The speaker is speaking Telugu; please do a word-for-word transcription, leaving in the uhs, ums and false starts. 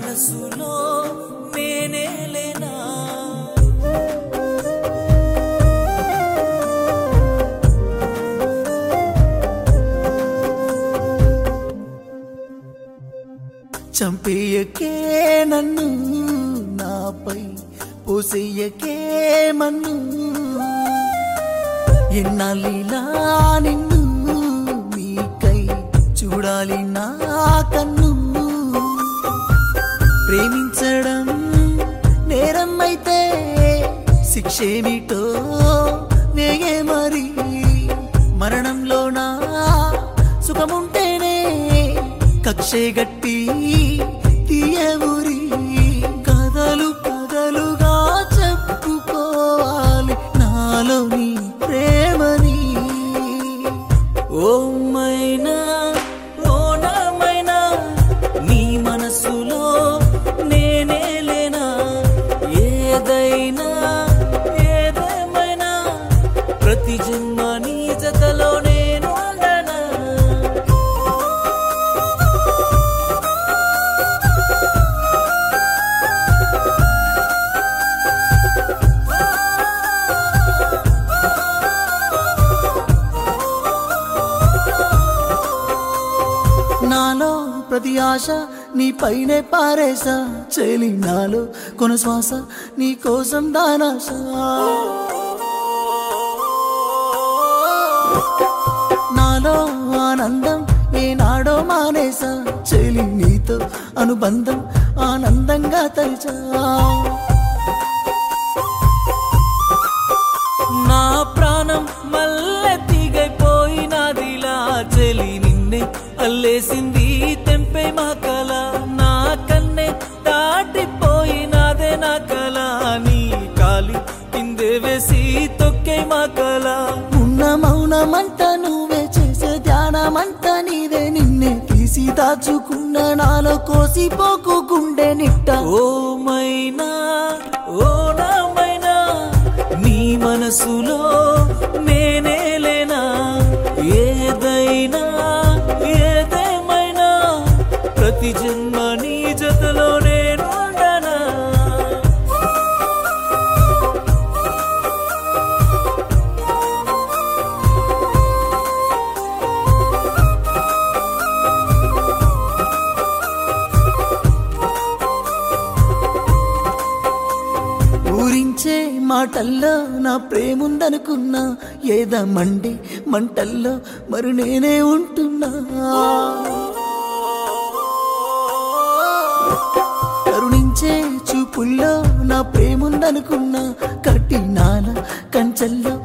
మనసులో నేనే లేనా చంపేయకే నన్ను నాపై పోసేయకే మన్ను ఎన్నాళ్ళిలా నిన్ను నీకై చూడాలి నా కన్ను ప్రేమించడం నేరం అయితే శిక్షేమిటో వేగే మరి మరణంలోనా సుఖముంటేనే కక్షే గట్టి తీయవురి కథలు కథలుగా చెప్పుకోవాలి నాలోని ప్రేమని ఓ మైనా ఓ నామైనా నీ మనసులో నేనే లేనా ఏదైనా ఏదేమైనా ప్రతి జన్మ నీ జతలో నేను ఉండనా నాలో ప్రతి ఆశ నీ పైనే పారేసా చెలి నాలో కొన శ్వాస నీ కోసం దానాశ నాలో ఆనందం ఏనాడో మానేసా చెలి నీతో అనుబంధం ఆనందంగా తలిచా నా ప్రాణం మల్లె తీగైపోయినదిలా చెలి నిన్నే అల్లేసింది తెంపే మా కల నా కన్నే దాటిపోయినదే నా కల నీ కాలి కిందే వేసి తొక్కే మా కల ఉన్న మౌనమంట నువ్వే చేసే ధ్యానమంట నీదే నిన్నే తీసి దాచుకున్న నాలో కోసిపోకు గుండె నిట్ట ఓ మైనా ఓ నామైనా నీ మనసులో నేనే లేనా ఏదైనా ఏదేమైనా ప్రతి జన్మ నీ జతలో నేను ఉండనా ఊరించే మాటల్లో నా ప్రేముందనుకున్నా ఏదమండి మంటల్లో మరి నేనే ఉంటున్నా కరుణించే చూపుల్లో నా ప్రేముందనుకున్నా కట్టినాల కంచెల్లో